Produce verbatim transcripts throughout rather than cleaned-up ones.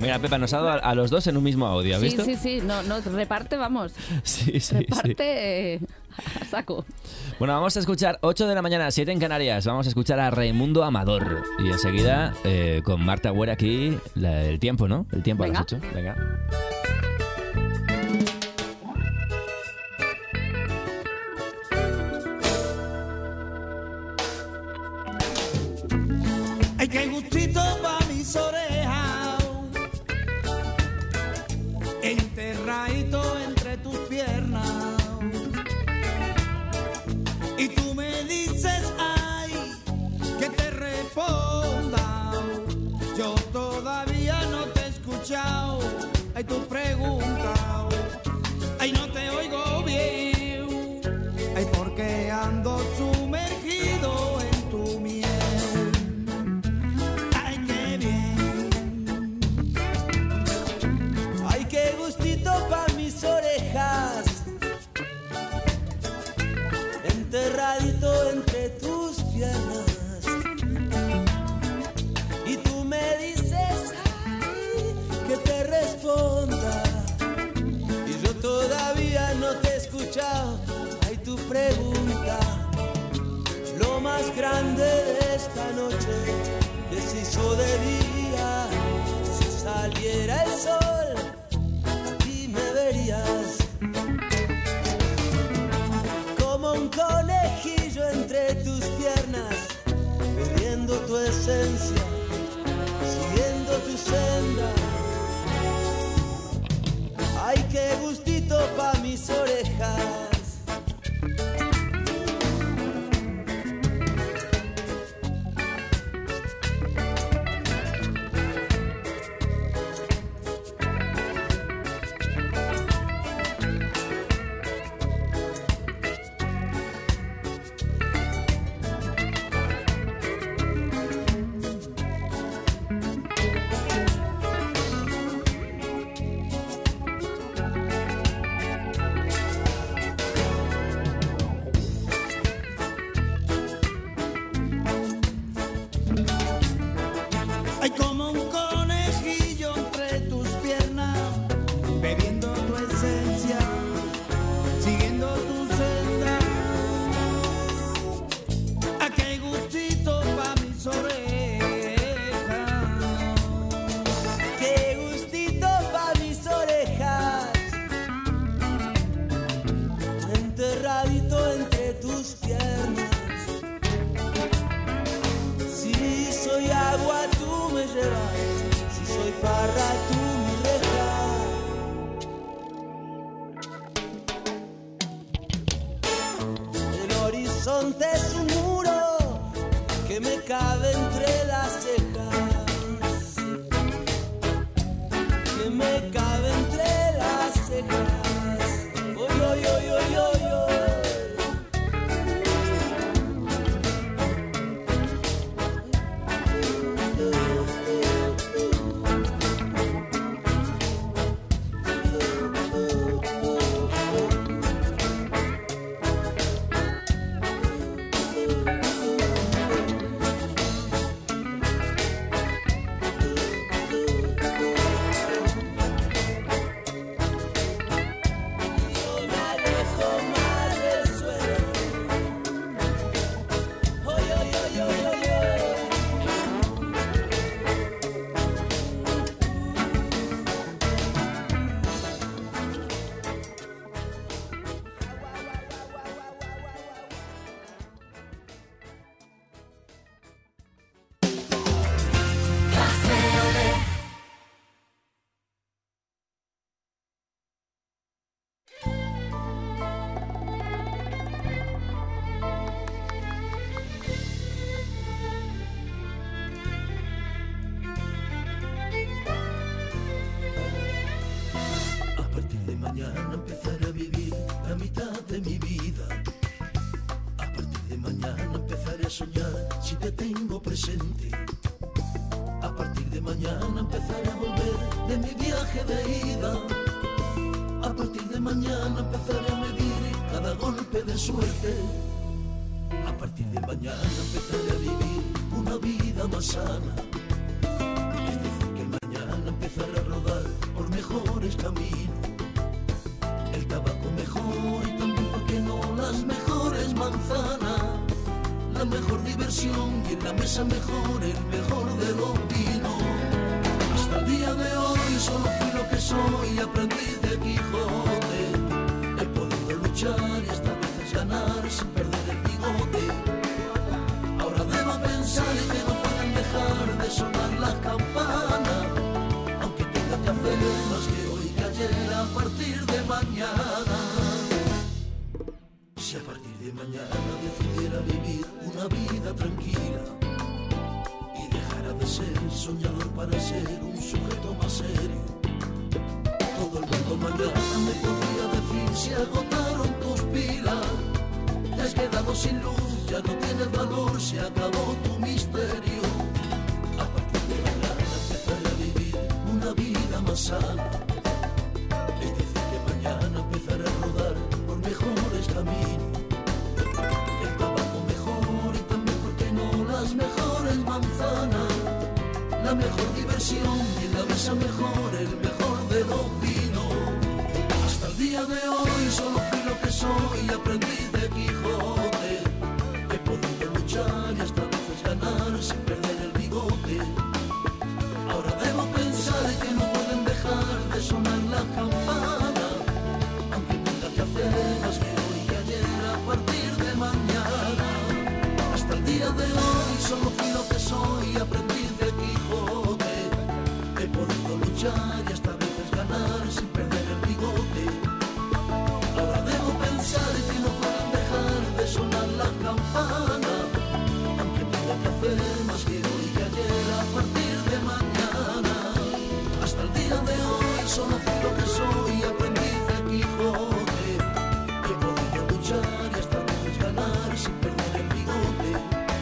Mira, Pepa, nos ha dado a, a los dos en un mismo audio, ¿has Sí, visto? sí, sí, no, no, reparte, vamos. Sí, sí, reparte sí. eh, a saco. Bueno, vamos a escuchar ocho de la mañana, siete en Canarias. Vamos a escuchar a Raimundo Amador. Y enseguida, eh, con Marta Güera aquí, la, el tiempo, ¿no? El tiempo Venga. a las ocho. Venga. Ay, qué gustito pa' mis orejas, enterradito entre tus piernas. Y tú me dices, ay, que te responda. Yo todavía no te he escuchado, ay, tu pregunta. Ay, no te oigo bien, ay, porque ando sumergido en tu miel. Qué gustito pa' mis orejas, enterradito entre tus piernas. Y tú me dices, ay, que te responda. Y yo todavía no te he escuchado, ay, tu pregunta. Lo más grande de esta noche que se hizo de día, si saliera el sol, me verías como un conejillo entre tus piernas, bebiendo tu esencia, siguiendo tu senda. Ay, qué gustito pa' mis orejas. Es un muro que me cabe entre las cejas, que me cabe entre las cejas. Oy, oy, oy, oy, oy, oy. mañana empezaré a vivir la mitad de mi vida. A partir de mañana empezaré a soñar si te tengo presente. A partir de mañana empezaré a volver de mi viaje de ida. A partir de mañana empezaré a medir cada golpe de suerte. A partir de mañana empezaré a vivir una vida más sana. Es decir, que mañana empezaré a mesa mejor, el mejor de los vinos. Hasta el día de hoy solo fui lo que soy, aprendiz de Quijote. He podido luchar y hasta veces ganar sin perder el bigote. Ahora debo pensar que no pueden dejar de sonar las campanas, aunque tenga que hacer más que hoy que ayer a partir de mañana. Si a partir de mañana decidiera vivir una vida tranquila y dejara de ser soñador para ser un sujeto más serio, todo el mundo mañana me podría decir: se agotaron tus pilas, te has quedado sin luz, ya no tienes valor, se acabó tu misterio. A partir de mañana empezaré a vivir una vida más sana, es decir que mañana empezaré a rodar por mejores caminos, el tabaco mejor y también, ¿por qué no?, las mejores manzanas, la mejor diversión y la mesa mejor, el mejor de los vinos. Hasta el día de hoy solo fui lo que soy, aprendiz de Quijote. He podido luchar y hasta veces ganar sin perder el bigote. Ahora debo pensar que no pueden dejar de sonar las campanas, aunque tenga que hacer más que hoy que ayer a partir de mañana. Hasta el día de hoy solo fui lo que soy, aprendiz de Quijote. He podido luchar y hasta veces ganar sin perder el bigote. Ahora debo pensar que no pueden dejar de sonar las campanas, aunque tenga que hacer más que hoy que ayer a partir de mañana. Hasta el día de hoy solo fui lo que soy, aprendiz de Quijote. He podido luchar y hasta veces ganar sin perder el bigote.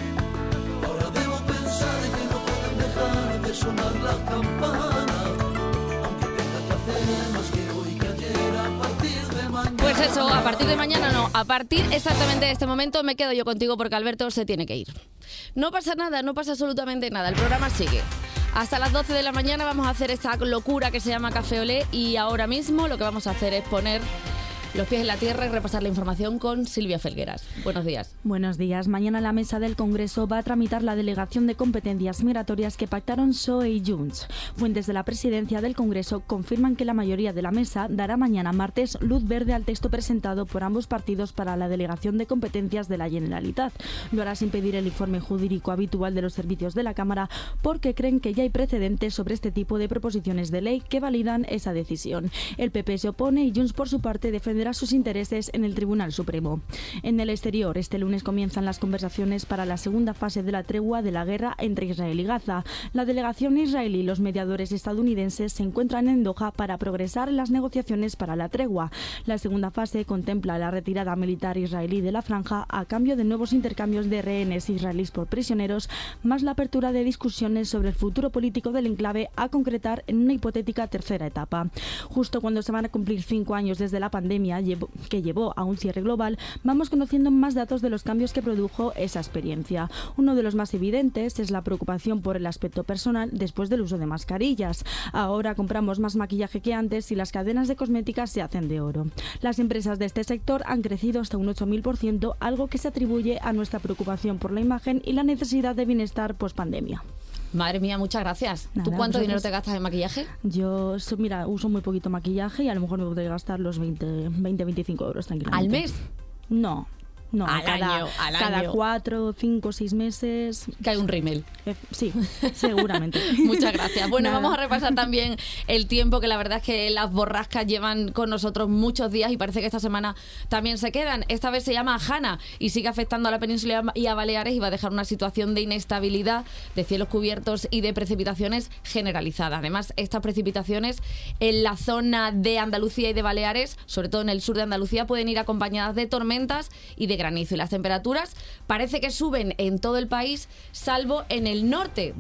Ahora debo pensar que no pueden dejar de sonar las campanas, aunque tenga que hacer más que hoy que ayer a partir de mañana. Pues eso, a partir de mañana no, a partir exactamente de este momento me quedo yo contigo porque Alberto se tiene que ir. No pasa nada, no pasa absolutamente nada, el programa sigue. Hasta las doce de la mañana vamos a hacer esta locura que se llama Café Olé y ahora mismo lo que vamos a hacer es poner los pies en la tierra y repasar la información con Silvia Felgueras. Buenos días. Buenos días. Mañana la mesa del Congreso va a tramitar la delegación de competencias migratorias que pactaron P S O E y Junts. Fuentes de la presidencia del Congreso confirman que la mayoría de la mesa dará mañana martes luz verde al texto presentado por ambos partidos para la delegación de competencias de la Generalitat. Lo hará sin pedir el informe jurídico habitual de los servicios de la Cámara porque creen que ya hay precedentes sobre este tipo de proposiciones de ley que validan esa decisión. El P P se opone y Junts por su parte defenderá sus intereses en el Tribunal Supremo. En el exterior, este lunes comienzan las conversaciones para la segunda fase de la tregua de la guerra entre Israel y Gaza. La delegación israelí y los mediadores estadounidenses se encuentran en Doha para progresar en las negociaciones para la tregua. La segunda fase contempla la retirada militar israelí de la franja a cambio de nuevos intercambios de rehenes israelíes por prisioneros, más la apertura de discusiones sobre el futuro político del enclave a concretar en una hipotética tercera etapa. Justo cuando se van a cumplir cinco años desde la pandemia que llevó a un cierre global, vamos conociendo más datos de los cambios que produjo esa experiencia. Uno de los más evidentes es la preocupación por el aspecto personal después del uso de mascarillas. Ahora compramos más maquillaje que antes y las cadenas de cosméticas se hacen de oro. Las empresas de este sector han crecido hasta un ocho mil por ciento, algo que se atribuye a nuestra preocupación por la imagen y la necesidad de bienestar post-pandemia. Madre mía, muchas gracias. Nada, ¿Tú cuánto vosotros... dinero te gastas en maquillaje? Yo, so, mira, uso muy poquito maquillaje y a lo mejor me podría gastar los veinte, veinticinco euros tranquilamente. ¿Al mes? No. No, al cada, año, al cada año. cuatro, cinco, seis meses. Que hay un rímel. Eh, sí, seguramente. Muchas gracias. Bueno, Nada. vamos a repasar también el tiempo, que la verdad es que las borrascas llevan con nosotros muchos días y parece que esta semana también se quedan. Esta vez se llama Hanna y sigue afectando a la península y a Baleares y va a dejar una situación de inestabilidad, de cielos cubiertos y de precipitaciones generalizadas. Además, estas precipitaciones en la zona de Andalucía y de Baleares, sobre todo en el sur de Andalucía, pueden ir acompañadas de tormentas y de granizo. Y las temperaturas parece que suben en todo el país, salvo en el norte,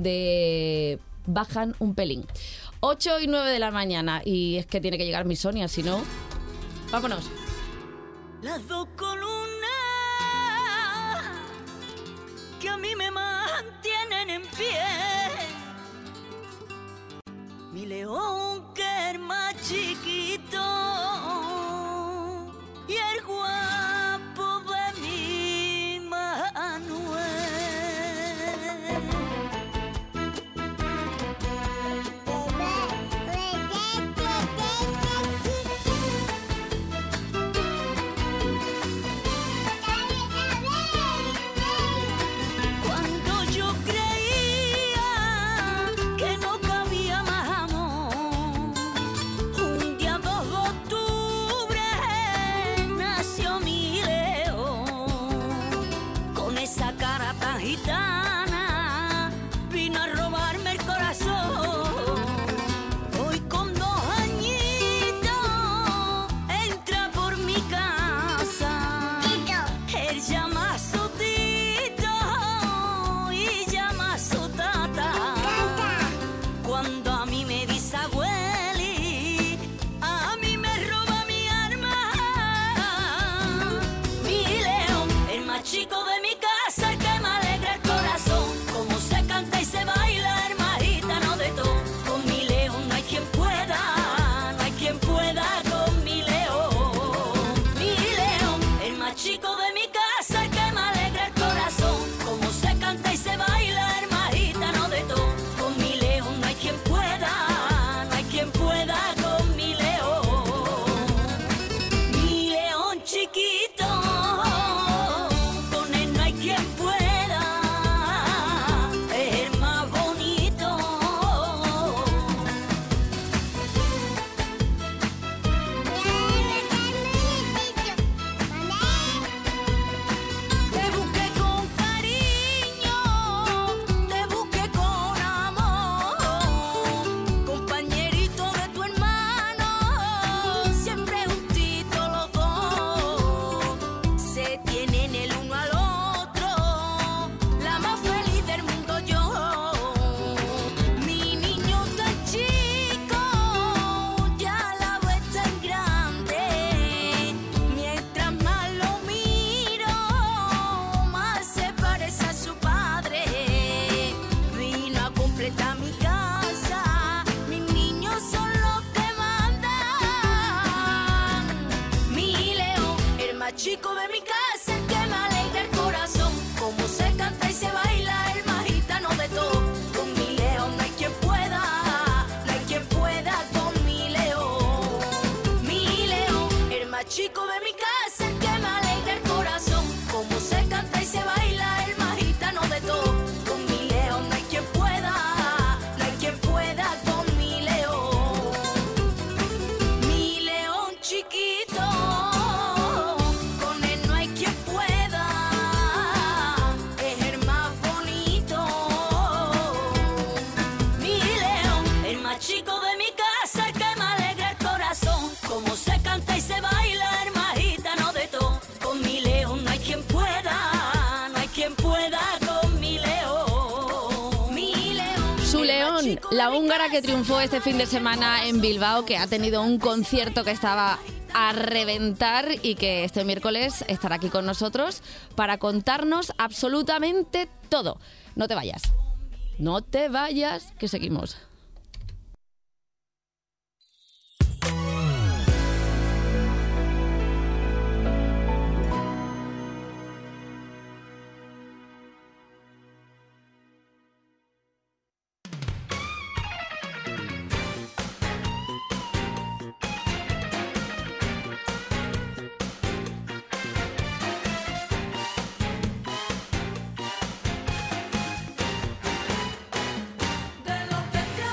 donde bajan un pelín. ocho y nueve de la mañana. Y es que tiene que llegar mi Sonia, si no... Vámonos. Las dos columnas que a mí me mantienen en pie. Mi león que es más chiquito y el guapo de mi Manuel. cuando a mí me dice abueli, a mí me roba mi alma. Mi león, el más chico de mi casa, el que me alegra el corazón, como se canta y se baila, el más gitano de todo. Con mi león no hay quien pueda, no hay quien pueda con mi león. Mi león, el más chico de mi casa, el que me alegra el corazón, como se canta y se baila, el más gitano de todo. Con mi león no hay quien pueda, no hay quien pueda con mi león. Mi león chiquito, con él no hay quien pueda, es el más bonito. Te busqué con cariño, te busqué con amor, compañerito de tu hermano, siempre juntitos los dos, se tienen el uno al otro, la más feliz del mundo yo. Mi niño tan chico, ya la vez tan grande, mientras más lo miro, más se parece a su padre. Vino a completar mi casa, mis niños son los que mandan. Mi león, el más chico de mi casa, el que me alegra el corazón, como se canta y se baila, el más gitano de todo. Con mi león no hay quien pueda, no hay quien pueda con mi león. Mi león, el más chico de mi casa, el que me alegra el corazón, como se canta y se baila, el más gitano de todo. Con mi león no hay quien pueda, no hay quien pueda con mi león. Mi león chiquito, con él no hay quien pueda, es el más bonito. Mi león, el más chico de mi casa, el que me alegra el corazón, como se canta y se baila, el más gitano de todo. Con mi león no hay quien pueda, no hay quien pueda con mi león. Mi león, Su el más león, chico de la mi húngara que casa, triunfó este fin de semana en Bilbao, que ha tenido un concierto que estaba a reventar y que este miércoles estará aquí con nosotros para contarnos absolutamente todo. No te vayas, no te vayas, que seguimos. de lo que te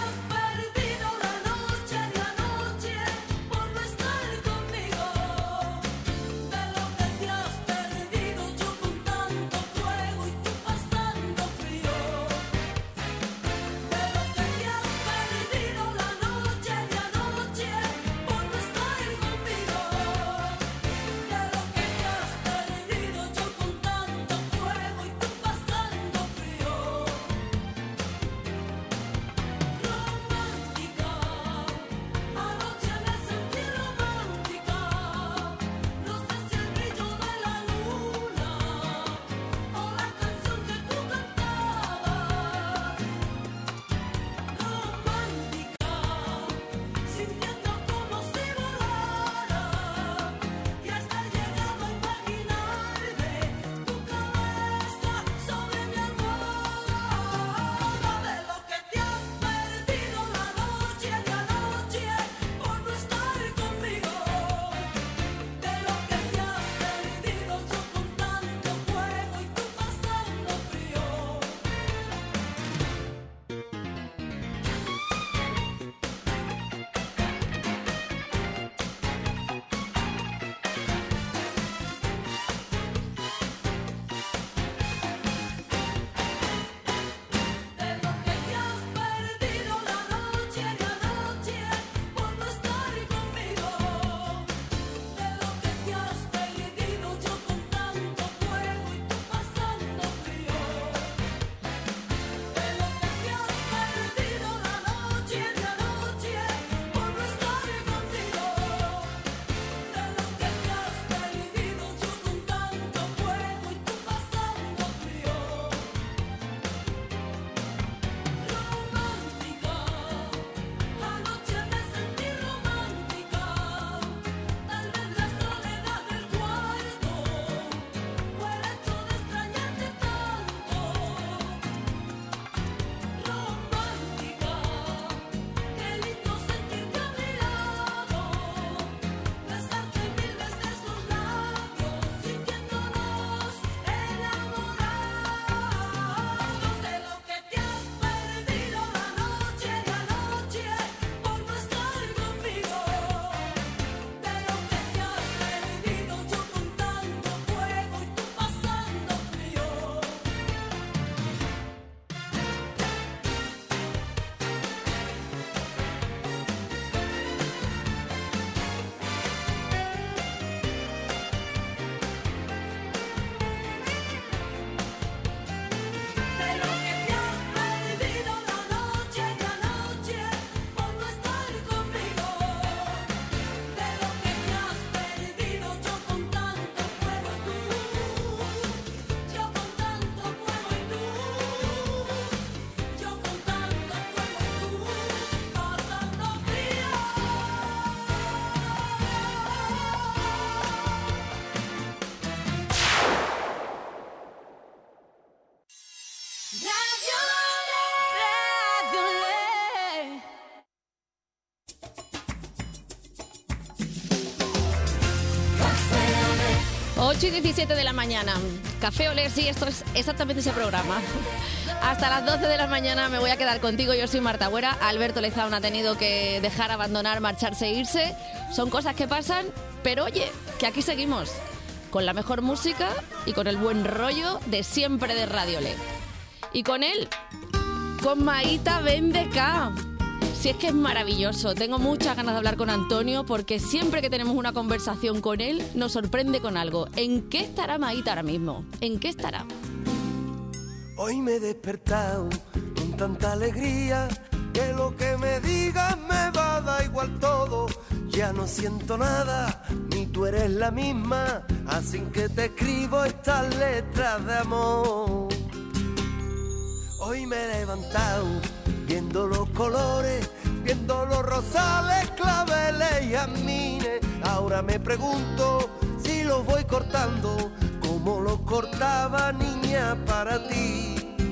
ocho y diecisiete de la mañana. Café Olé, sí, esto es exactamente ese programa. Hasta las doce de la mañana me voy a quedar contigo. Yo soy Marta Güera. Alberto Lezaun ha tenido que dejar, abandonar, marcharse e irse. Son cosas que pasan, pero oye, que aquí seguimos. Con la mejor música y con el buen rollo de siempre de Radio Olé. Y con él, con Maíta Bendeka. Si es que es maravilloso. Tengo muchas ganas de hablar con Antonio porque siempre que tenemos una conversación con él nos sorprende con algo. ¿En qué estará Maíta ahora mismo? ¿En qué estará? Hoy me he despertado con tanta alegría que lo que me digas me va a dar igual todo. Ya no siento nada, ni tú eres la misma, así que te escribo estas letras de amor. Hoy me he levantado viendo los colores, viendo los rosales, claveles y jazmines. Ahora me pregunto si los voy cortando como los cortaba niña para ti.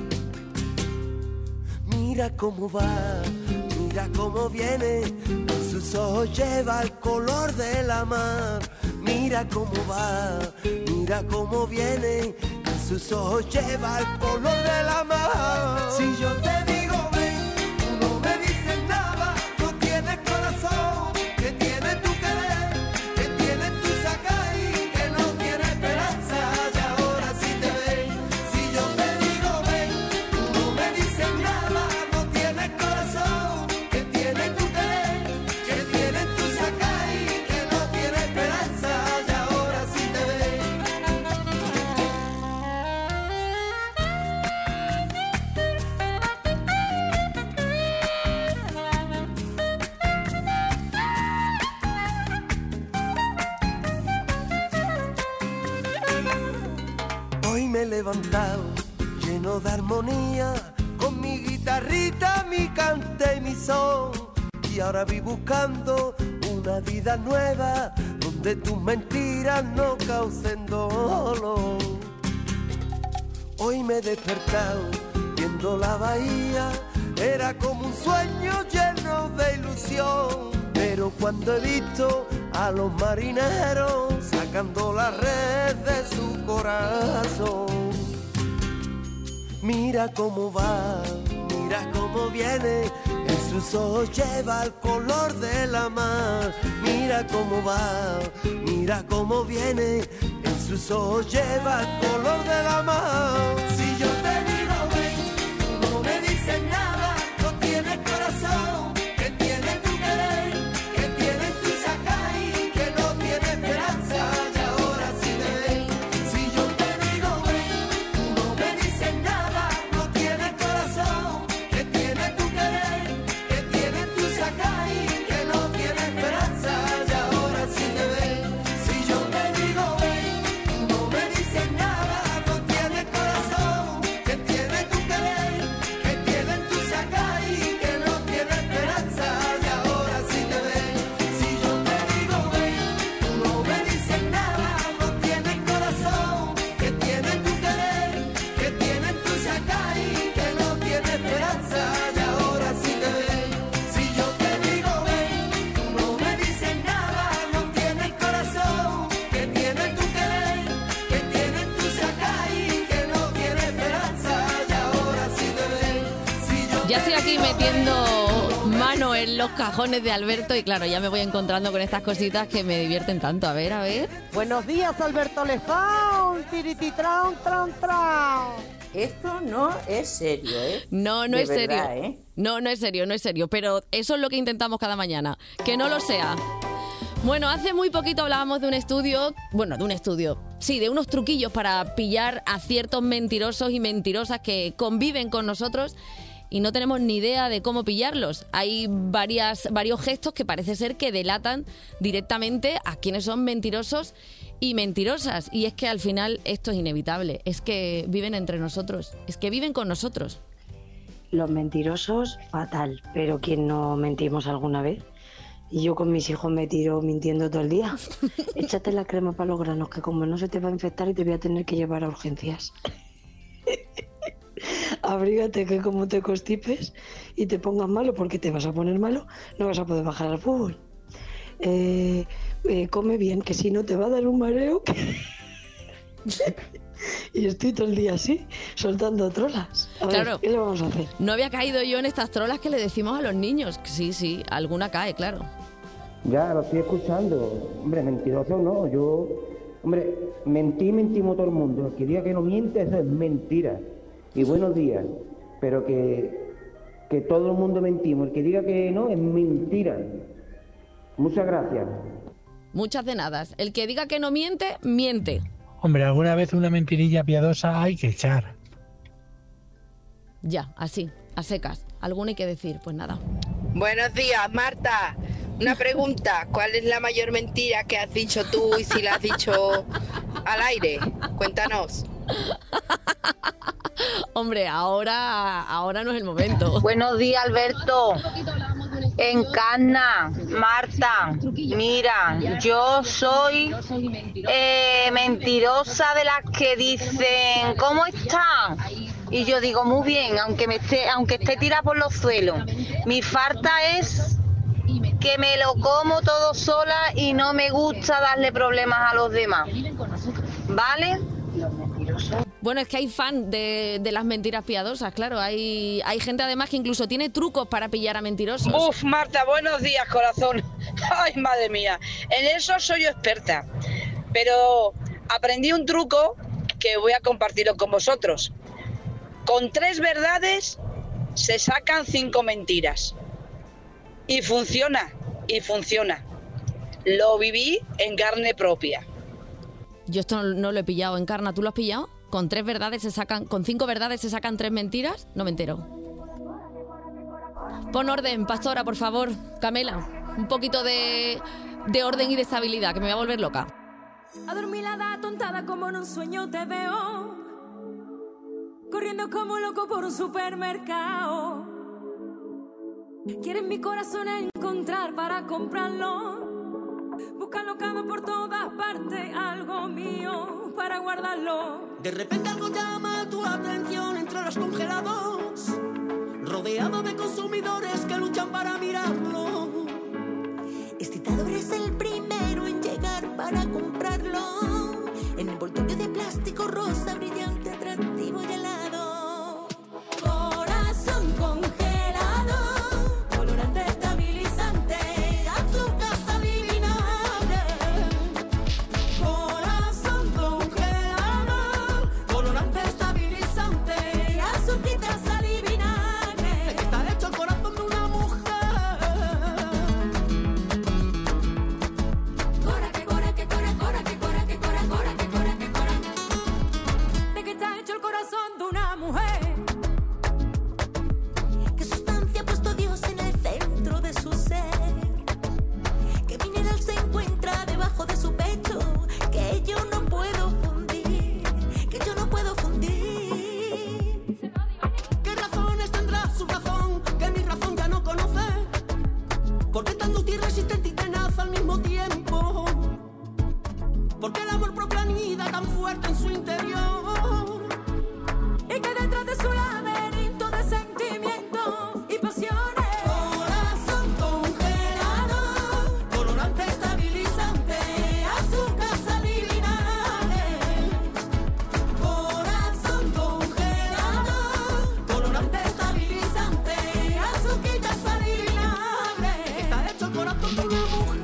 Mira cómo va, mira cómo viene, en sus ojos lleva el color de la mar. Mira cómo va, mira cómo viene, en sus ojos lleva el color de la mar. Si yo te digo ven, tú no me dices nada, no tienes corazón, que tienes tu querer, que tienes tu sacar y que no tienes esperanza. Y ahora sí te ven, si yo te digo ven, tú no me dices nada, no tienes corazón, que tienes tu querer, que tienes tu sacar y que no tienes esperanza. Y ahora sí te ven. Hoy me he levantado lleno de armonía, con mi guitarrita, mi cante y mi son. Y ahora vi buscando una vida nueva, donde tus mentiras no causen dolor. Hoy me he despertado viendo la bahía, era como un sueño lleno de ilusión. Pero cuando he visto a los marineros sacando la red de su corazón, mira cómo va, mira cómo viene, en sus ojos lleva el color de la mar. Mira cómo va, mira cómo viene, en sus ojos lleva el color de la mar. Si yo te digo ven, tú no me dices nada, no tienes corazón, que tienes tu querer, que tienes tu sacar y que no tienes esperanza. Y ahora sí te ven, si yo te digo ven, tú no me dices nada, no tienes corazón, que tienes tu querer, que tienes tu sacar y que no tienes esperanza. Y ahora sí te ven, si yo te digo ven, tú no me dices nada, no tienes corazón, que tienes tu querer, que tienes tu sacar y que no tienes esperanza. Y ahora sí te ven, si yo te digo ven, tú no me dices nada, no tienes corazón, que tienes tu querer, que tienes tu sacar y que no tienes esperanza. Y ahora sí te ven, si yo te digo ven, tú no me dices nada, no tienes corazón, que tienes tu querer, que tienes tu sacar y que no tienes esperanza. Y ahora sí te ven, si yo Ya estoy aquí metiendo mano en los cajones de Alberto y claro, ya me voy encontrando con estas cositas que me divierten tanto. A ver, a ver. Buenos días, Alberto Lezaun, tirititran, tran, tran. Esto no es serio, ¿eh? No, no De es verdad, serio. ¿eh? No, no es serio, no es serio. Pero eso es lo que intentamos cada mañana. Que no lo sea. Bueno, hace muy poquito hablábamos de un estudio, bueno, de un estudio, sí, de unos truquillos para pillar a ciertos mentirosos y mentirosas que conviven con nosotros y no tenemos ni idea de cómo pillarlos. Hay varias, varios gestos que parece ser que delatan directamente a quienes son mentirosos y mentirosas. Y es que al final esto es inevitable, es que viven entre nosotros, es que viven con nosotros. Los mentirosos, fatal, pero ¿quién no mentimos alguna vez? Y yo con mis hijos me tiro mintiendo todo el día. Échate la crema para los granos, que como no se te va a infectar y te voy a tener que llevar a urgencias. Abrígate, que como te constipes y te pongas malo, porque te vas a poner malo, no vas a poder bajar al fútbol. Eh, eh, come bien, que si no te va a dar un mareo que, Y estoy todo el día así, soltando trolas. A ver, Claro. ¿qué le vamos a hacer? No había caído yo en estas trolas que le decimos a los niños. Sí, sí, alguna cae, claro. Ya, lo estoy escuchando. Hombre, mentiroso no, yo... Hombre, mentí, mentimos todo el mundo. El que diga que no miente, eso es mentira. Y buenos días. Pero que, que todo el mundo mentimos. El que diga que no, es mentira. Muchas gracias. Muchas de nada. El que diga que no miente, miente. Hombre, alguna vez una mentirilla piadosa hay que echar. Ya, así, a secas. Alguna hay que decir, pues nada. Buenos días, Marta. Una pregunta, ¿cuál es la mayor mentira que has dicho tú y si la has dicho al aire? Cuéntanos. Hombre, ahora, ahora no es el momento. Buenos días, Alberto. Encarna, Marta, mira, yo soy eh, mentirosa de las que dicen, ¿cómo están? Y yo digo, muy bien, aunque me esté, aunque esté tirada por los suelos. Mi falta es que me lo como todo sola y no me gusta darle problemas a los demás. ¿Vale? Bueno, es que hay fan de, de las mentiras piadosas, claro. Hay, hay gente además que incluso tiene trucos para pillar a mentirosos. Uf, Marta, buenos días, corazón. Ay, madre mía. En eso soy yo experta. Pero aprendí un truco que voy a compartirlo con vosotros. Con tres verdades se sacan cinco mentiras. Y funciona, y funciona. Lo viví en carne propia. Yo esto no, no lo he pillado. Encarna, ¿tú lo has pillado? Con tres verdades se sacan, con cinco verdades se sacan tres mentiras. No me entero. Pon orden, pastora, por favor. Camela, un poquito de, de orden y de estabilidad, que me voy a volver loca. Adormilada, atontada como en un sueño te veo, corriendo como loco por un supermercado. Quieres mi corazón encontrar para comprarlo, busca locado por todas partes algo mío para guardarlo. De repente algo llama tu atención entre los congelados, rodeado de consumidores que luchan para mirarlo. Este tador es el primero en llegar para comprarlo, en envoltorio de plástico rosa brillante, atractivo y helado. Corazón congelado, colorante estabilizante, azúcar adivinable. Corazón congelado, colorante estabilizante, azúcar adivinable. Está hecho el corazón de una mujer. Cora, que cora, que cora, cora, que cora, que cora, cora, que cora, que cora. De que está hecho el corazón de una mujer. ¿Qué sustancia ha puesto Dios en el centro de su ser? ¿Qué mineral se encuentra debajo de su pecho? Que yo no puedo fundir, que yo no puedo fundir. ¿Qué razones tendrá su razón que mi razón ya no conoce? ¿Por qué tan dúctil, resistente y tenaz al mismo tiempo? ¿Por qué el amor propio anida tan fuerte en su interior? Y que detrás de su laberinto de sentimientos y pasiones. Corazón congelado, colorante estabilizante, azúcar adivinales. Corazón congelado, colorante estabilizante, azúcar adivinales. Está hecho el corazón de una mujer.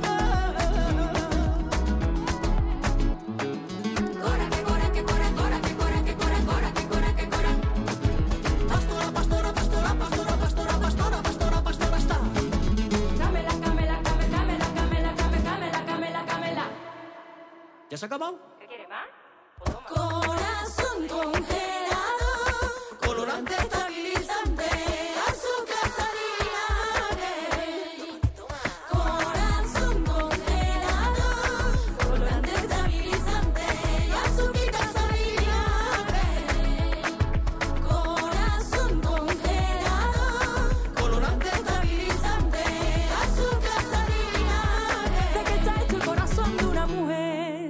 Cora, que cora, que cora, cora, que cora, que cora, cora, que cora, que cora. Pastora, pastora, pastora, pastora, pastora, pastora, pastora, pastora, está. Camela, camela, camela, camela, camela, camela, camela, camela. ¿Ya se ha acabado? ¿Qué quiere más? Corazón congelado, colorante estabilizante, azúcar adivinales. Corazón congelado, colorante estabilizante, azúcar adivinales. Corazón congelado, colorante estabilizante, azúcar adivinales. ¿De qué está hecho el corazón de una mujer?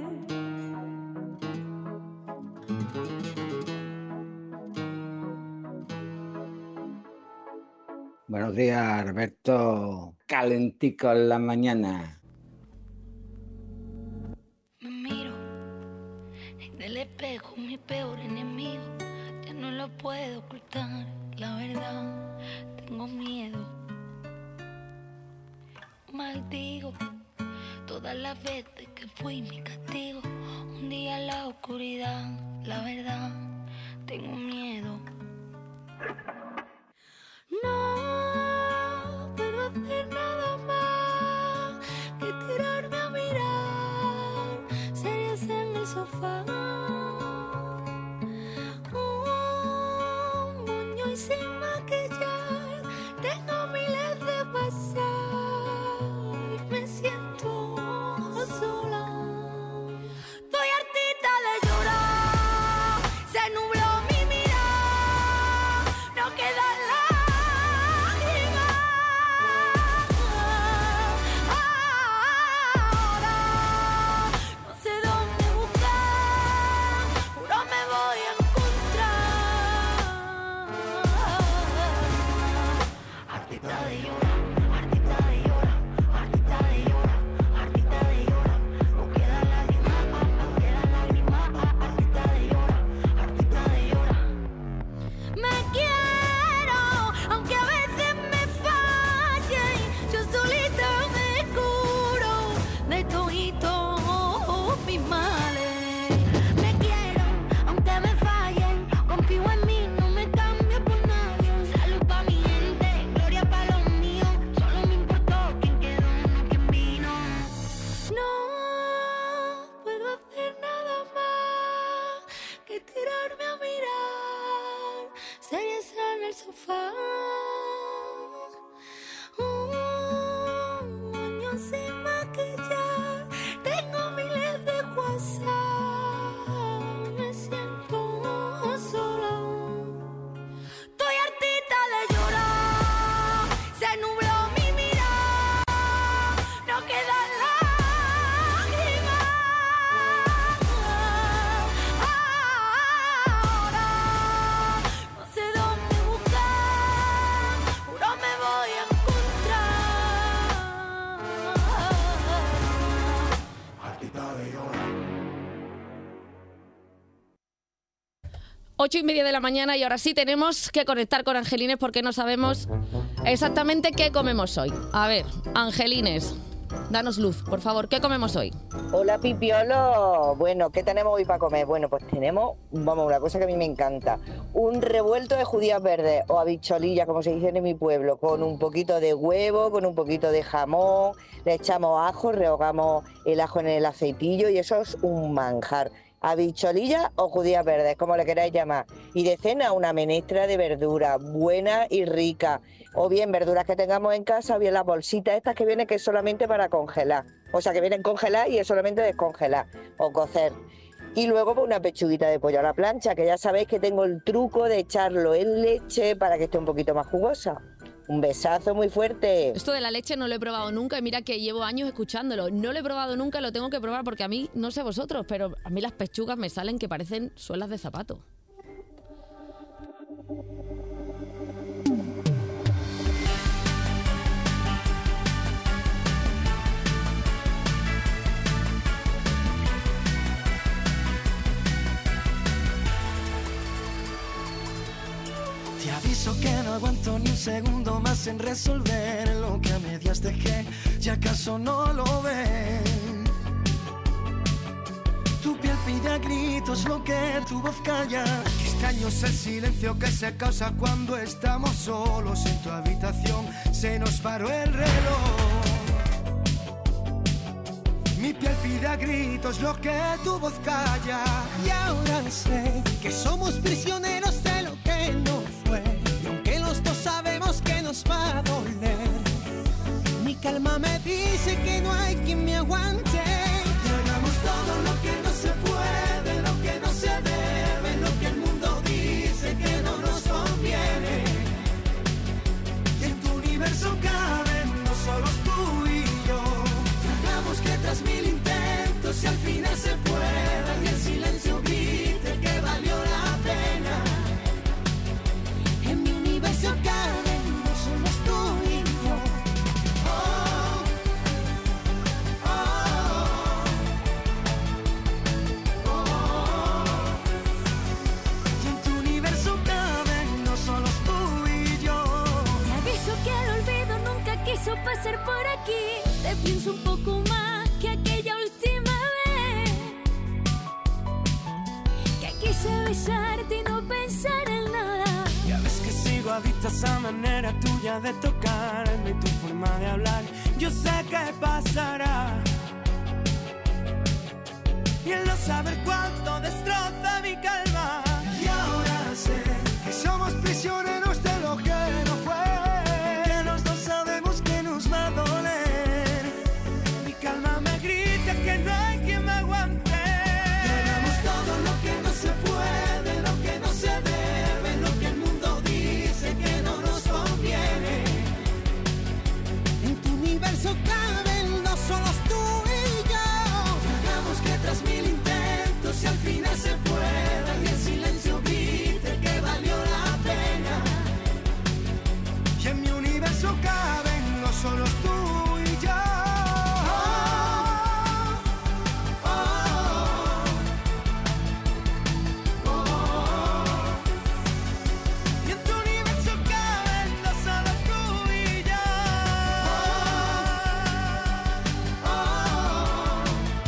Buenos días, Alberto. Calentico en la mañana. Me miro y Del espejo mi peor enemigo, ya no lo puedo ocultar. La verdad, tengo miedo. Maldigo todas las veces que fui mi castigo. Un día en la oscuridad, la verdad, tengo miedo. No puedo hacer nada más que tirarme a mirar series en el sofá. Un moño y sin maquillar, tengo miles de WhatsApp. Me siento sola. Estoy hartita de llorar, se nubló mi mirada, no queda lágrimas. Ahora no sé dónde buscar, juro me voy a encontrar. Hartita de llorar, hartita de llorar, hartita de llorar, hartita de llorar. No queda lágrimas, no queda lágrimas. Hartita de llorar, hartita de llorar. Me quiero, aunque a veces me falle. Yo solita me curo de toditos mis males. Me quiero, aunque me fallen. Confío en mí, no me cambio por nadie. Salud pa' mi gente, gloria pa' los míos. Solo me importó quién quedó, no quién vino. No puedo hacer nada más que tirarme a mirar series en el sofá. Un moño sin maquillar, tengo miles de WhatsApp. Me siento sola. Estoy hartita de llorar, se nubló mi mirada, no queda lágrimas. Ahora no sé dónde buscar, juro me voy a encontrar. Hartita de llorar. Ocho y media de la mañana y ahora sí tenemos que conectar con Angelines porque no sabemos exactamente qué comemos hoy. A ver, Angelines, danos luz, por favor, ¿qué comemos hoy? Hola Pipiolo, bueno, ¿qué tenemos hoy para comer? Bueno, pues tenemos, vamos, una cosa que a mí me encanta, un revuelto de judías verdes o habichuelillas, como se dice en mi pueblo, con un poquito de huevo, con un poquito de jamón, le echamos ajo, rehogamos el ajo en el aceitillo y eso es un manjar. Habichuelillas o judías verdes, como le queráis llamar. Y de cena una menestra de verdura, buena y rica. O bien verduras que tengamos en casa, o bien las bolsitas estas que vienen que es solamente para congelar. O sea, que vienen congeladas y es solamente descongelar o cocer. Y luego pues, una pechuguita de pollo a la plancha, que ya sabéis que tengo el truco de echarlo en leche para que esté un poquito más jugosa. Un besazo muy fuerte. Esto de la leche no lo he probado nunca y mira que llevo años escuchándolo. No lo he probado nunca, lo tengo que probar porque a mí, no sé vosotros, pero a mí las pechugas me salen que parecen suelas de zapato. Te aviso que no aguanto ni un segundo más en resolver lo que a medias dejé, ¿y acaso no lo ves? Tu piel pide a gritos lo que tu voz calla. Extraño es el silencio que se causa cuando estamos solos en tu habitación. Se nos paró el reloj. Mi piel pide a gritos lo que tu voz calla. Y ahora sé que somos prisioneros de lo que no fue. Y aunque los dos sabemos que nos va a doler, mi calma me dice que no hay quien me aguante. Y hagamos todo lo que no se puede, lo que no se debe, lo que el mundo dice que no nos conviene. Y en tu universo caben no solo tú y yo. Y hagamos que tras mil intentos y al final se pueda y el silencio grite que valió la pena. En mi universo caben no somos tú y yo. Oh, oh, oh. por aquí, te pienso un poco más que aquella última vez que quise besarte y no pensar en nada. Ya ves que sigo adicta a esa manera tuya de tocarme y tu forma de hablar. Yo sé que pasará y el no saber cuánto destroza mi calma. Y ahora sé que somos prisioneros de lo que no fue, que los dos sabemos que nos va a doler. Mi calma me grita que no hay quien me aguante. Queremos todo lo que no se puede, lo que no se debe, lo que el mundo dice que no nos conviene. En tu universo caben dos solos tú y yo. Hagamos que tras mil intentos y al final se pueda y el silencio grite que valió la pena. Y en mi universo caben no solos tú y yo. Oh, oh, oh, oh. Y en tu universo caben no solo tú y yo. Oh, oh,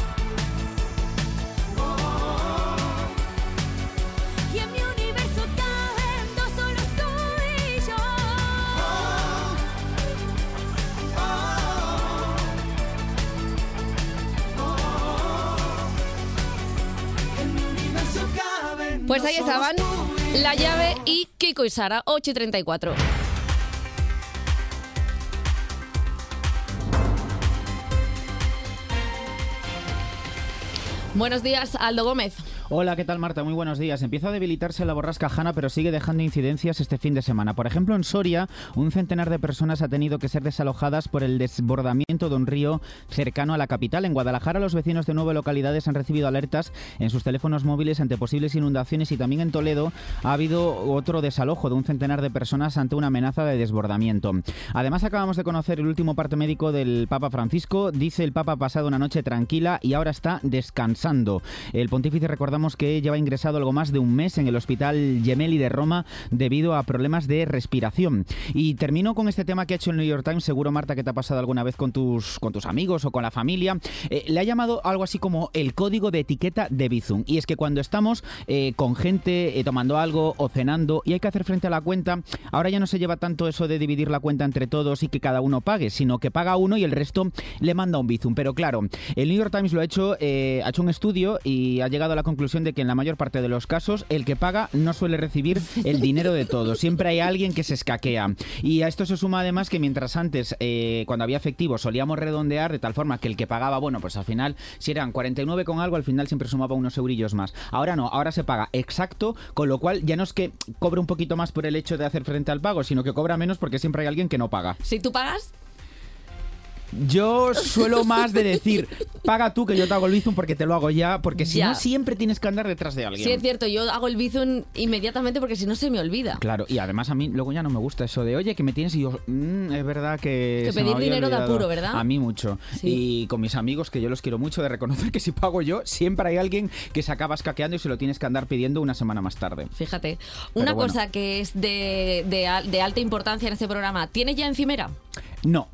oh. Y en mi universo caben dos solos tú y yo. En mi universo caben Pues no ahí solo estaban tú y La yo. Llave y Kiko y Sara, ocho y treinta y cuatro. Buenos días, Aldo Gómez. Hola, ¿qué tal, Marta? Muy buenos días. Empieza a debilitarse la borrasca Hanna, pero sigue dejando incidencias este fin de semana. Por ejemplo, en Soria, un centenar de personas ha tenido que ser desalojadas por el desbordamiento de un río cercano a la capital. En Guadalajara, los vecinos de nueve localidades han recibido alertas en sus teléfonos móviles ante posibles inundaciones, y también en Toledo ha habido otro desalojo de un centenar de personas ante una amenaza de desbordamiento. Además, acabamos de conocer el último parte médico del Papa Francisco. Dice el Papa ha pasado una noche tranquila y ahora está descansando. El pontífice, recordamos que lleva ingresado algo más de un mes en el Hospital Gemelli de Roma debido a problemas de respiración. Y termino con este tema que ha hecho el New York Times. Seguro, Marta, que te ha pasado alguna vez con tus, con tus amigos o con la familia. Eh, le ha llamado algo así como el código de etiqueta de Bizum. Y es que cuando estamos eh, con gente eh, tomando algo o cenando y hay que hacer frente a la cuenta, ahora ya no se lleva tanto eso de dividir la cuenta entre todos y que cada uno pague, sino que paga uno y el resto le manda un Bizum. Pero claro, el New York Times lo ha hecho, eh, ha hecho un estudio y ha llegado a la conclusión de que en la mayor parte de los casos el que paga no suele recibir el dinero de todos. Siempre hay alguien que se escaquea. Y a esto se suma además que mientras antes, eh, cuando había efectivo, solíamos redondear de tal forma que el que pagaba, bueno, pues al final, si eran cuarenta y nueve con algo, al final siempre sumaba unos eurillos más. Ahora no, ahora se paga exacto, con lo cual ya no es que cobre un poquito más por el hecho de hacer frente al pago, sino que cobra menos porque siempre hay alguien que no paga. Si tú pagas, Yo suelo más de decir, paga tú que yo te hago el Bizum porque te lo hago ya, porque si Ya. no siempre tienes que andar detrás de alguien. sí es cierto, yo hago el Bizum inmediatamente porque si no se me olvida. Claro, y además a mí luego ya no me gusta eso de, oye, que me tienes, y yo, "Mm, es verdad que... Que se me pedir había dinero da olvidado". apuro, ¿verdad? A mí mucho. Sí. Y con mis amigos, que yo los quiero mucho, de reconocer que si pago yo, siempre hay alguien que se acaba escaqueando y se lo tienes que andar pidiendo una semana más tarde. Fíjate, Pero una bueno. cosa que es de, de, al- de alta importancia en este programa, ¿tienes ya encimera? No.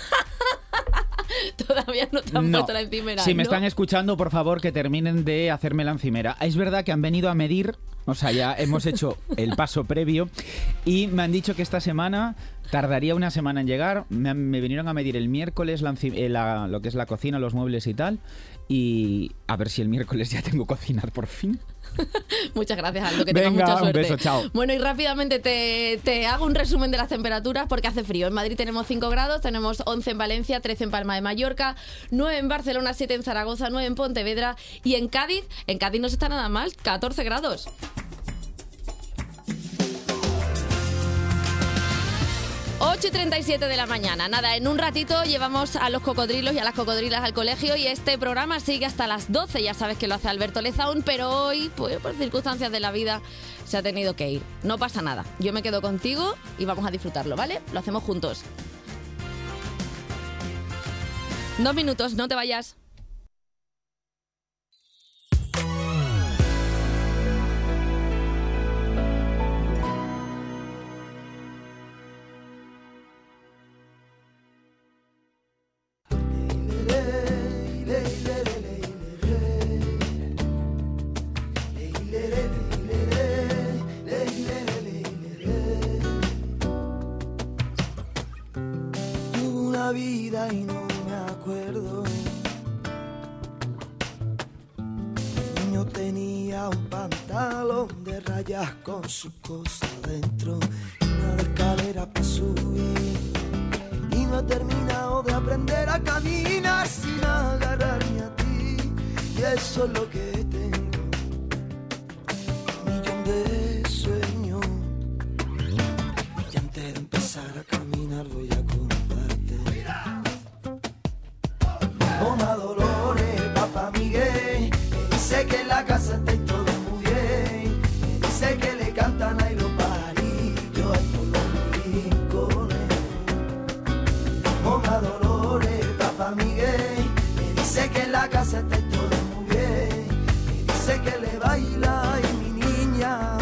Todavía no te han No. puesto la encimera. Si me ¿no? están escuchando, por favor, que terminen de hacerme la encimera. Es verdad que han venido a medir, o sea, ya hemos hecho el paso previo, y me han dicho que esta semana tardaría una semana en llegar. Me, han- me vinieron a medir el miércoles la enci- eh, la- lo que es la cocina, los muebles y tal, y a ver si el miércoles ya tengo cocinar por fin. Muchas gracias, Aldo, que tengas Venga, mucha un suerte. beso, chao. Bueno, y rápidamente te, te hago un resumen de las temperaturas porque hace frío. En Madrid tenemos cinco grados, tenemos once en Valencia, trece en Palma de Mallorca, nueve en Barcelona, siete en Zaragoza, nueve en Pontevedra, y en Cádiz, en Cádiz no se está nada mal, catorce grados. ocho y treinta y siete de la mañana. Nada, en un ratito llevamos a los cocodrilos y a las cocodrilas al colegio, y este programa sigue hasta las doce. Ya sabes que lo hace Alberto Lezaun, pero hoy, pues por circunstancias de la vida, se ha tenido que ir. No pasa nada. Yo me quedo contigo y vamos a disfrutarlo, ¿vale? Lo hacemos juntos. Dos minutos, no te vayas. la vida y no me acuerdo. El niño tenía un pantalón de rayas con sus cosas dentro y una escalera para subir. Y no he terminado de aprender a caminar sin agarrarme a ti. Y eso es lo que tengo, un millón de sueños. Y antes de empezar a caminar voy a contarte. Mamá Dolores, papá Miguel, me dice que en la casa estáis todos muy bien. Me dice que le cantan ahí los pajarillos, ahí por los rincones. Mamá Dolores, papá Miguel, me dice que en la casa estáis todos muy bien. Me dice que le baila y mi niña.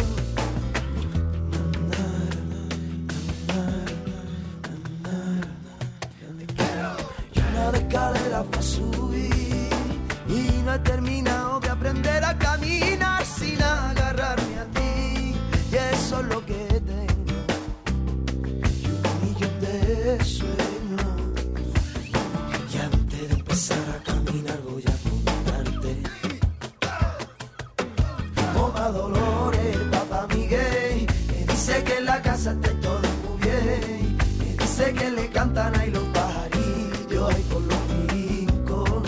Y una de escalera para subir y no he terminado de aprender a caminar sin agarrarme a ti. Y eso es lo que tengo, y un millón de sueños. Y antes de empezar a caminar voy a contarte. Mamá Dolores, papá Miguel, me dice que en la casa estáis todos muy bien. Me dice que le cantan ahí los pajarillos, ahí por los rincones.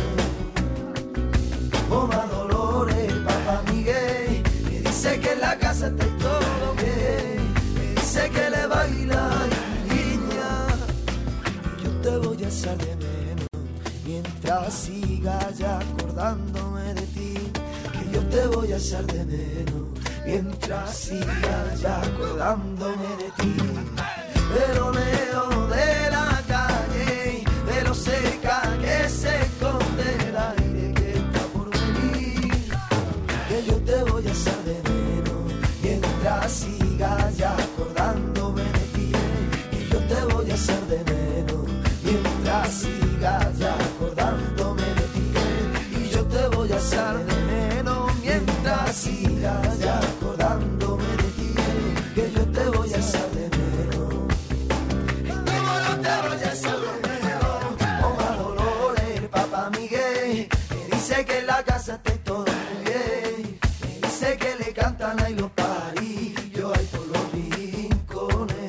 Mamá Dolores, papá Miguel, me dice que en la casa estáis todos bien. Me dice que le baila y niña. Y yo te voy a echar de menos mientras siga ya acordándome de ti. Que yo te voy a echar de menos mientras siga ya acordándome de ti. Pero leo de la calle, pero cerca que se esconde el aire que está por venir. Que yo te voy a echar de menos mientras siga ya acordándome de ti. Que yo te voy a echar de menos mientras siga ya acordándome de ti. Y yo te voy a echar de menos mientras siga ya acordándome de ti. Que yo te voy a echar de menos. ¿Cómo no te voy a echar de menos? Mamá Dolores, papá Miguel, me dice que en la casa estáis todos muy bien. Me dice que le cantan ahí los pajarillos, ahí por los rincones.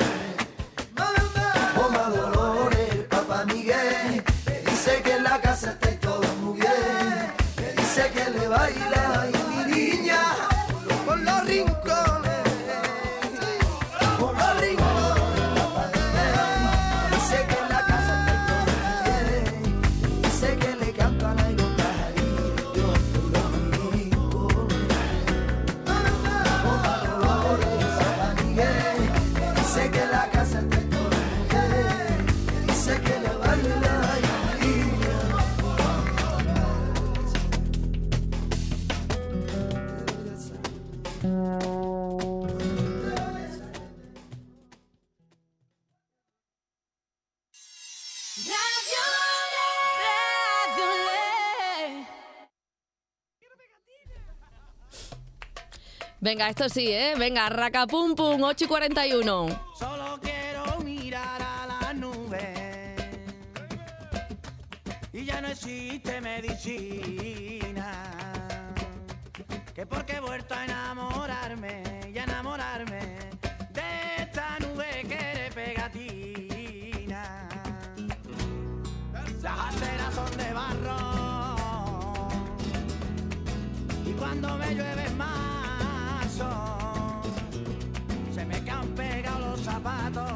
Mamá Dolores, papá Miguel, me dice que en la casa estáis todos muy bien. Me dice que le baila y mi niña por los rincones. Por los rincones, papá Miguel, dice que en la casa estáis todos muy bien. Dice que le cantan ahí los pajarillos por los rincones. Mamá Dolores, papá Miguel, me dice que en la casa estáis todos muy bien. Me dice que le baila y mi niña. Venga, esto sí, ¿eh? Venga, raca pum pum, ocho y cuarenta y uno. Solo quiero mirar a las nubes y ya no existe medicina. Que porque he vuelto a enamorarme y a enamorarme de esta nube que eres pegatina. Las aceras son de barro y cuando me llueve más se me han pegado los zapatos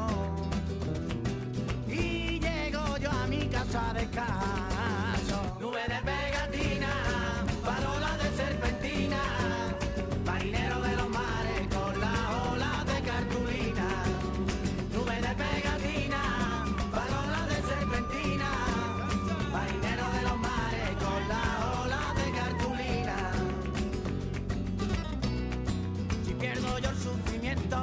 y llego yo a mi casa descalzo. Nube de pegatina, farola de serpentina, marinero de los mares con las olas de cartulina. Nube de pegatina, farola de serpentina, marinero de los mares con las olas de cartulina. Si pierdo yo el sufrimiento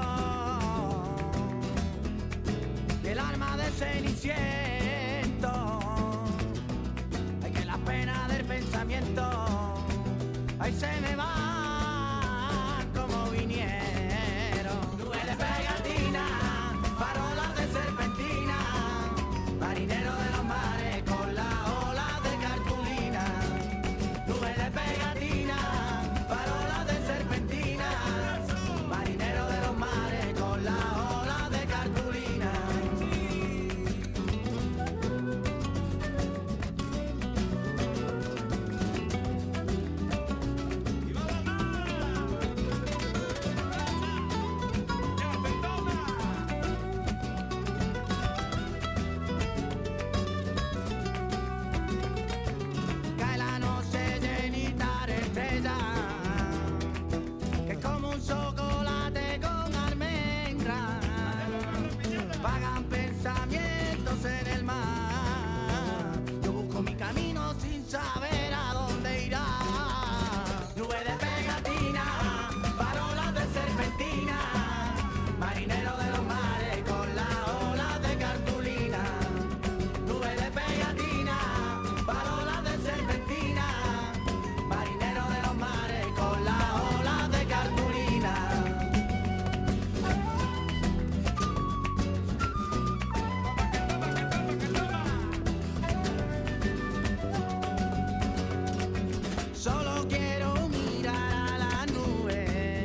del alma de Ceniciento, hay que la pena del pensamiento, ahí se me van como vinieron. Nube de pegatina, farolas de serpentina, marinero de los sigo mi camino sin saber a dónde irá. Nube de pegatina, farolas de serpentina, marinero de los mares con las olas de cartulina. Nube de pegatina, farolas de serpentina, marinero de los mares con las olas de cartulina. Solo quiero mirar a la nube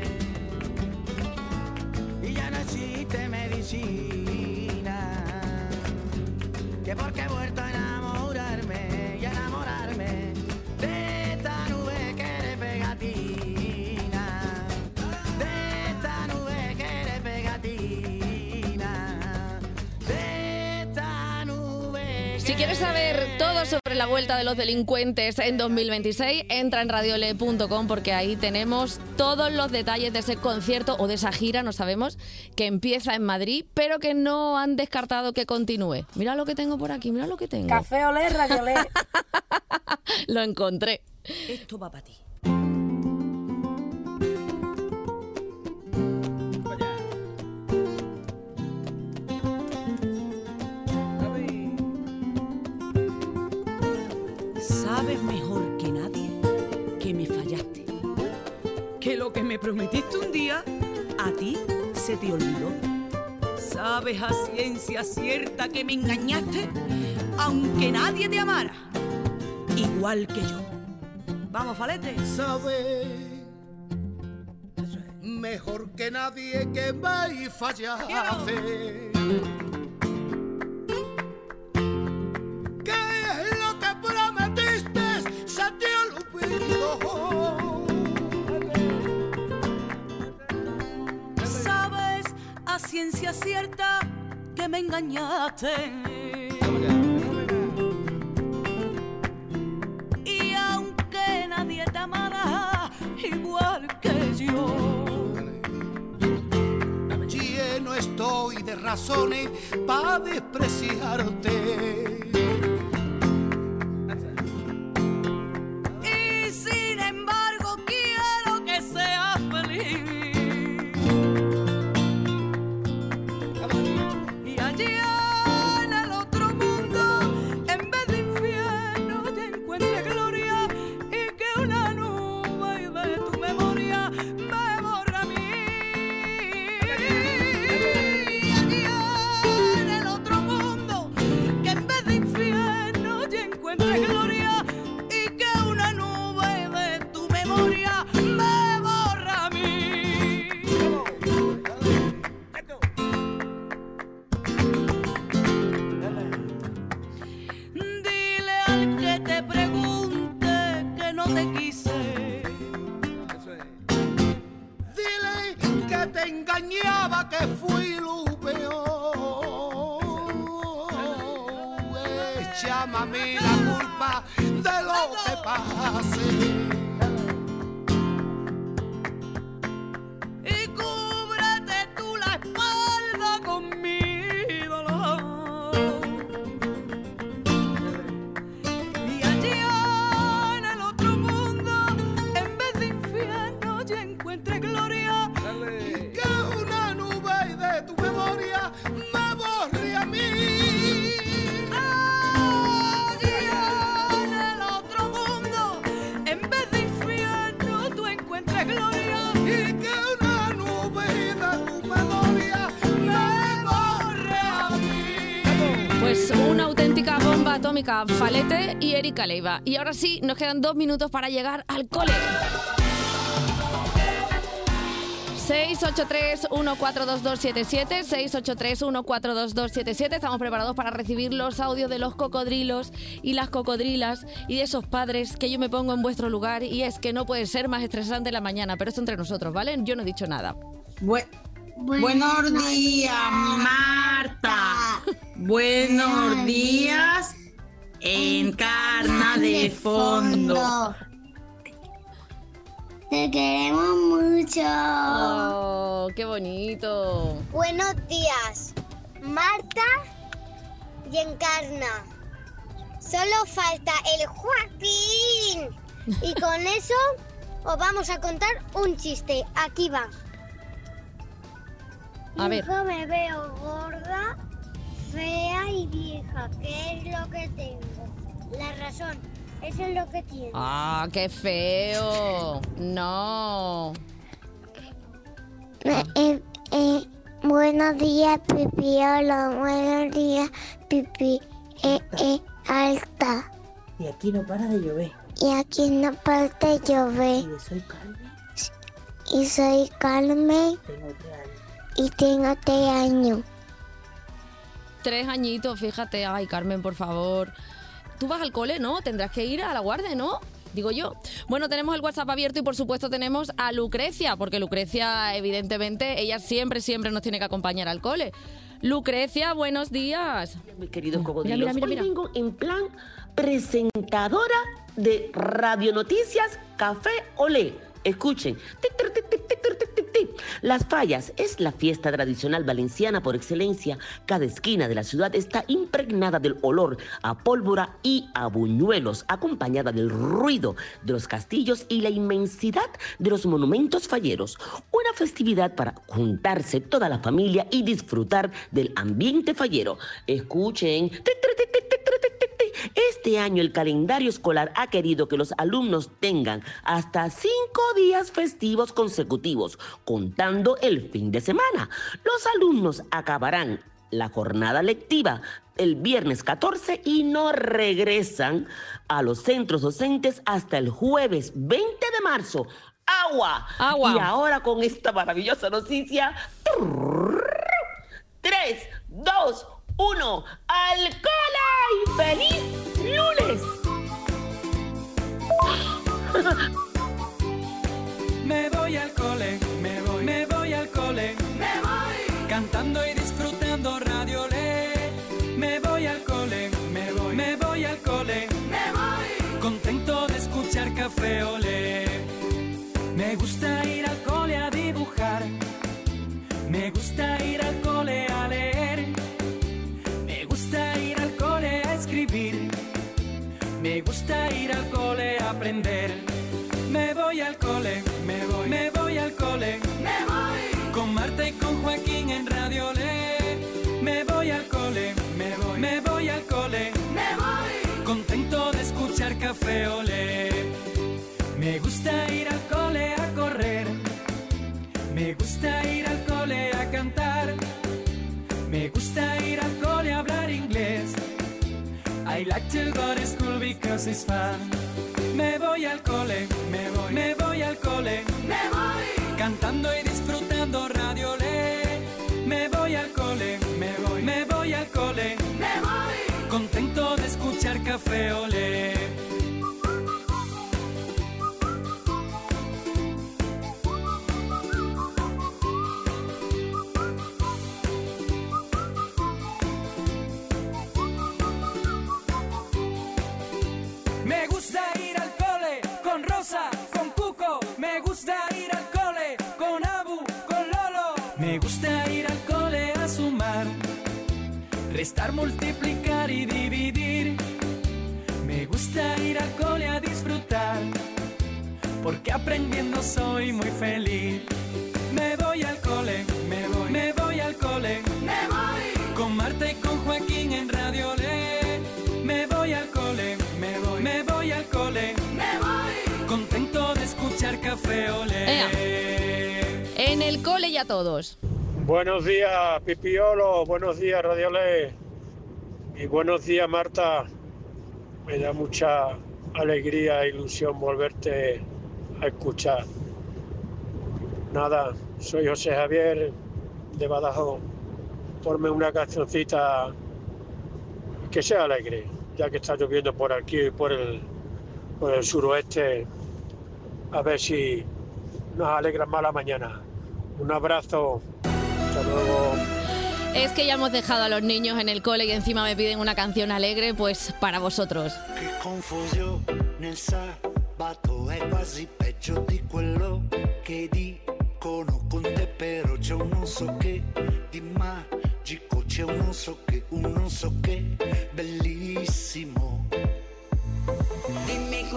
y ya no existe medicina, que porque he vuelto a enamorarme y a enamorarme de esta nube que eres pegatina, de esta nube que eres pegatina, de esta nube. Si quieres saber todo sobre la vuelta de los delincuentes en dos mil veintiséis, entra en radiole punto com porque ahí tenemos todos los detalles de ese concierto o de esa gira, no sabemos, que empieza en Madrid, pero que no han descartado que continúe. Mira lo que tengo por aquí, mira lo que tengo. Café olé, radiolé. Lo encontré. Esto va para ti. Sabes mejor que nadie que me fallaste, que lo que me prometiste un día a ti se te olvidó. Sabes a ciencia cierta que me engañaste, aunque nadie te amara, igual que yo. Vamos, Falete. Sabes mejor que nadie que me fallaste. ¿Qué es lo que prometiste? Se te olvidó. Sabes a ciencia cierta que me engañaste. Y aunque nadie te amara igual que yo, lleno estoy de razones para despreciarte. Y sin embargo quiero que seas feliz. Y allá en el otro mundo, en vez de infierno, te encuentre gloria y que una nube de tu memoria me borra a mí. Y allá en el otro mundo, que en vez de infierno te encuentre gloria y que una nube de tu memoria me borra a mí. Dile al que te pregunte que no te quise. Dile que te engañaba, que fui lo peor. Échame a mí la culpa de lo que pase. Y cúbrete tú la espalda con mi dolor. Y allá en el otro mundo, en vez de infierno, ya encuentre gloria. Y que una nube de tu memoria me borre a mí. Allá en el otro mundo, en vez de infierno, tú encuentres gloria. Y que una nube de tu memoria me borre a mí. Pues una auténtica bomba atómica, Falete y Erika Leiva. Y ahora sí, nos quedan dos minutos para llegar al cole. seis ocho tres, uno cuatro dos dos siete siete, seis ocho tres, uno cuatro dos dos siete siete. Estamos preparados para recibir los audios de los cocodrilos y las cocodrilas y de esos padres que yo me pongo en vuestro lugar, y es que no puede ser más estresante la mañana, pero esto entre nosotros, ¿vale? Yo no he dicho nada. Bu- Buenos días, Marta. Buenos días, Encarna de Fondo. Te queremos mucho. Oh, qué bonito. Buenos días, Marta y Encarna. Solo falta el Joaquín. Y con eso os vamos a contar un chiste. Aquí va. A ver. Hijo, me veo gorda, fea y vieja. ¿Qué es lo que tengo? La razón. Eso es lo que tiene. ¡Ah, qué feo! No. Eh, eh, buenos días, Pipiolo. Buenos días, Pipi. Eh, eh, alta. Y aquí no para de llover. Y aquí no para de llover. Y yo soy Carmen. Y soy Carmen. Tengo tres años. Y tengo tres años. Tres añitos, fíjate. Ay, Carmen, por favor. Tú vas al cole, ¿no? Tendrás que ir a la guardia, ¿no? Digo yo. Bueno, tenemos el WhatsApp abierto y por supuesto tenemos a Lucrecia, porque Lucrecia, evidentemente, ella siempre, siempre nos tiene que acompañar al cole. Lucrecia, buenos días. Mis queridos Mira, cocodrilos, mira, mira, mira. hoy vengo en plan presentadora de Radio Noticias Café Olé. Escuchen. Tic, tic, tic, tic, tic, tic, tic, tic. Las Fallas es la fiesta tradicional valenciana por excelencia. Cada esquina de la ciudad está impregnada del olor a pólvora y a buñuelos, acompañada del ruido de los castillos y la inmensidad de los monumentos falleros. Una festividad para juntarse toda la familia y disfrutar del ambiente fallero. Escuchen. Tic, tic, tic, tic, tic, tic, tic, tic. Este año el calendario escolar ha querido que los alumnos tengan hasta cinco días festivos consecutivos, contando el fin de semana. Los alumnos acabarán la jornada lectiva el viernes catorce y no regresan a los centros docentes hasta el jueves veinte de marzo. ¡Agua! ¡Agua! Y ahora con esta maravillosa noticia... tres, dos, uno, ¡al cole! ¡Y feliz lunes! Me voy al cole, me voy, me voy al cole, me voy, cantando y disfrutando Radio Olé. Me voy al cole, me voy, me voy al cole, me voy, contento de escuchar Café Olé. Me gusta ir al cole a dibujar, me gusta ir al cole a leer, me gusta ir al cole a escribir, me gusta ir al cole a aprender. Me voy al cole, me voy, me voy al cole, me voy, con Marta y con Joaquín en Radio Olé. Me voy al cole, me voy, me voy al cole, me voy, contento de escuchar Café Olé. Me gusta ir al cole a correr, me gusta ir al cole a cantar, me gusta ir al cole a hablar inglés. I like to go to school because it's fun. Me voy al cole, me voy, me voy al cole, me voy, cantando y disfrutando Radio Olé. Me voy al cole, me voy, me voy al cole, me voy, contento de escuchar Café Olé. Me gusta ir al cole con Rosa, con Cuco. Me gusta ir al cole con Abu, con Lolo. Me gusta ir al cole a sumar, restar, multiplicar y dividir. Me gusta ir al cole a disfrutar, porque aprendiendo soy muy feliz. Me voy al cole, me voy, me voy al cole, me voy, con Marta y con Joaquín en Radio Olé. Me voy al cole, me voy, me voy al cole, me voy, contento de escuchar Café Olé. Ea. En el cole ya todos. Buenos días, Pipiolo, buenos días, Radio Olé, y buenos días, Marta. Me da mucha alegría e ilusión volverte a escuchar. Nada, soy José Javier de Badajoz. Ponme una cancioncita que sea alegre, ya que está lloviendo por aquí, por el, por el suroeste. A ver si nos alegra más la mañana. Un abrazo. Hasta luego. Es que ya hemos dejado a los niños en el cole y encima me piden una canción alegre, pues para vosotros. Che confusione nel sabato è quasi peggio di quello che dicono con te, però c'è un non so che di magico, c'è un non so che, un non so che bellissimo.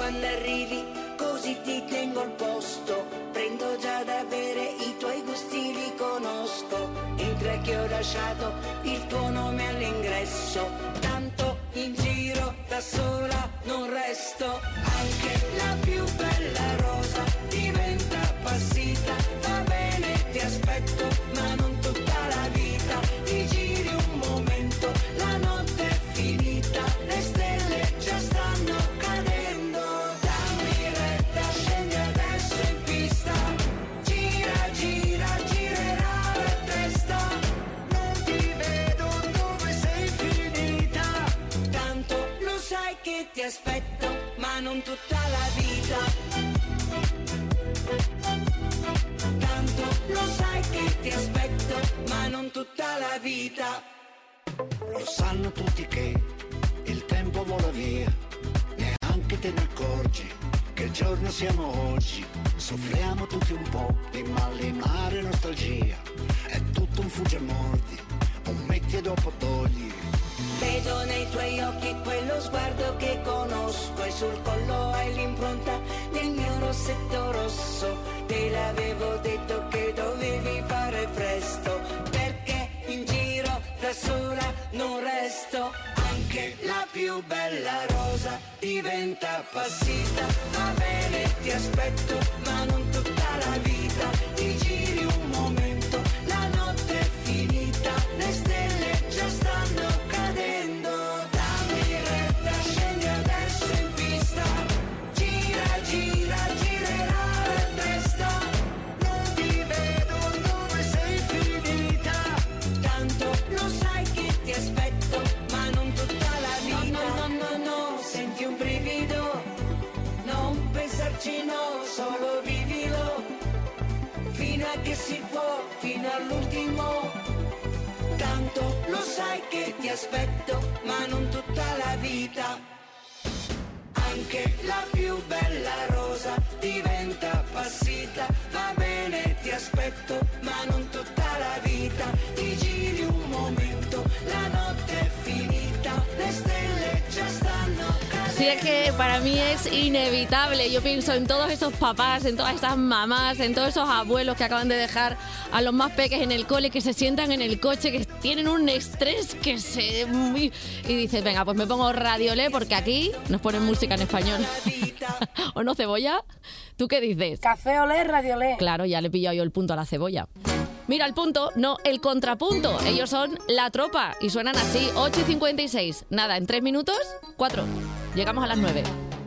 quando arrivi, così ti tengo al posto. Prendo già da bere, i tuoi gusti li conosco. Entra che ho lasciato il tuo nome all'ingresso. Tanto in giro da sola non resto. Anche la più bella rosa diventa appassita. Va bene, ti aspetto, ma non tutta la vita. Ti giri un momento, la notte è finita. Le stelle già stanno cadendo. Dammi retta, scendi adesso in pista. Gira, gira, girerà la testa. Non ti vedo dove sei finita. Tanto lo sai che ti aspetto, ma non tutta la vita. Tanto lo sai che ti aspetto, ma non tutta la vita. Lo sanno tutti che il tempo vola via, neanche te ne accorgi che il giorno siamo oggi. Soffriamo tutti un po' di malinare nostalgia, è tutto un fugge e mordi, un metti e dopo togli. Vedo nei tuoi occhi quello sguardo che conosco e sul collo hai l'impronta del mio rossetto rosso. Te l'avevo detto che dovevi fare presto, perché in giro da sola non resto. Anche la più bella rosa diventa appassita. Va bene, ti aspetto, ma non tutta la vita. Ti giri un momento, la notte è finita. Le stelle già stanno cadendo. Dammi retta, scendi adesso in pista. Gira, gira, girerà la testa. Non ti vedo dove sei finita. Tanto lo sai che ti aspetto, ma non tutta la vita. No, no, no, no, senti un brivido. Non pensarci, no, solo vivilo. Fino a che si può, fino all'ultimo. Tanto lo sai che ti aspetto, ma non tutta la vita. Anche la più bella rosa diventa appassita. Va bene, ti aspetto, ma non tutta la vita. Ti giri un momento, la notte è finita. Le stelle già stanno cadendo. Sí, es que para mí es inevitable. Yo pienso en todos esos papás, en todas esas mamás, en todos esos abuelos que acaban de dejar a los más peques en el cole, que se sientan en el coche, que tienen un estrés que se... Y dices, venga, pues me pongo Radiolé porque aquí nos ponen música en español. ¿O no, Cebolla? ¿Tú qué dices? Café Olé, Radiolé. Claro, ya le he pillado yo el punto a la Cebolla. Mira, el punto, no, el contrapunto. Ellos son La Tropa y suenan así, ocho y cincuenta y seis. Nada, en tres minutos, cuatro. Llegamos a las nueve.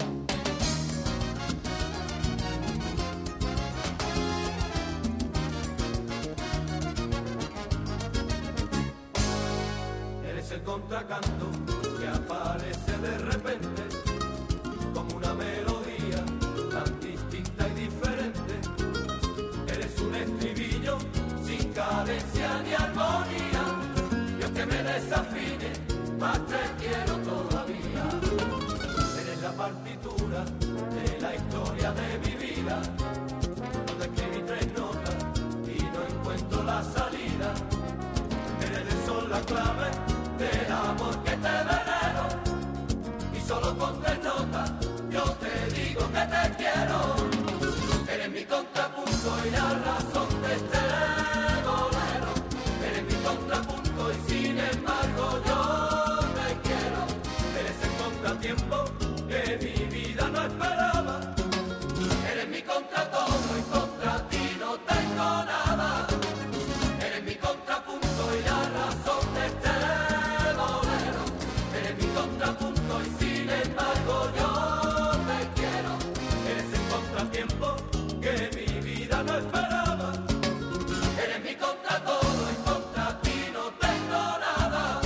Eres el contracanto que aparece de repente como una melodía tan distinta y diferente. Eres un estribillo sin cadencia ni armonía. Y aunque me desafine, más te quiero todavía. Eres la partitura de la historia de mi vida. No te escribí tres notas y no encuentro la salida. Eres el sol, la clave del amor que te venero. Y solo con tres notas yo te digo que te quiero. Eres mi contrapunto y la razón de este bolero. Eres mi contrapunto y sin embargo yo te quiero. Eres el contratiempo que mi vida no esperaba. Eres mi contra todo y contra ti no tengo nada. Eres mi contrapunto y la razón de este bolero. Eres mi contrapunto y sin embargo yo te quiero. Eres el contratiempo que mi vida no esperaba. Eres mi contra todo y contra ti no tengo nada.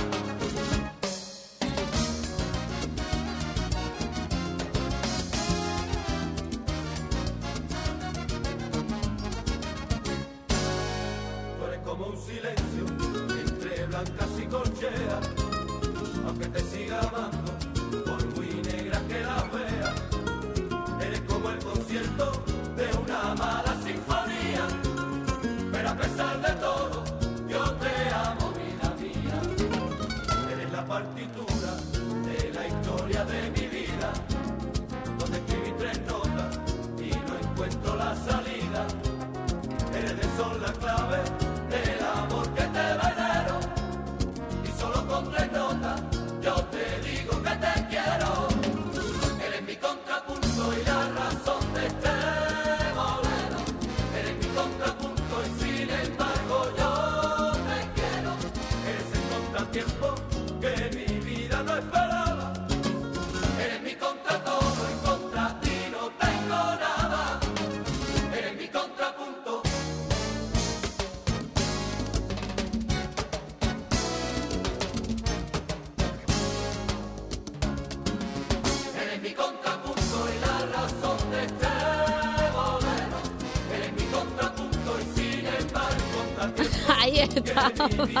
estaba.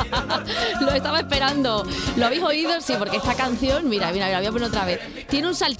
Lo estaba esperando. ¿Lo habéis oído? Sí, porque esta canción, mira, mira, la voy a poner otra vez. Tiene un saltito.